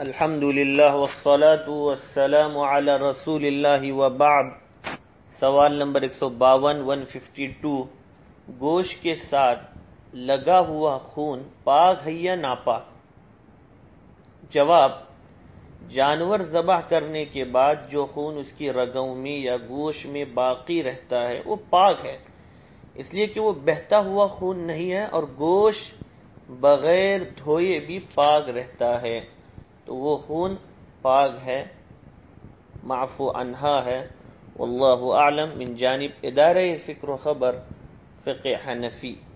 अल्हम्दुलिल्लाह वस्सलातु वस्सलामु अला रसूलिल्लाह व बाद। सवाल नंबर 152 गोश्त के साथ लगा हुआ खून पाक है या नापाक? जवाब, जानवर ज़बह करने के बाद जो खून उसकी रगों में या गोश्त में बाकी रहता है वो पाक है, इसलिए कि वो बहता हुआ खून नहीं है और गोश्त बगैर धोए भी पाक रहता है, तो वो खून पाक है, माफ़ू अन्हा है। वल्लाहु आलम। मिन जानिब इदारे फ़िक्र व ख़बर फ़िक़्ह हनफ़ी।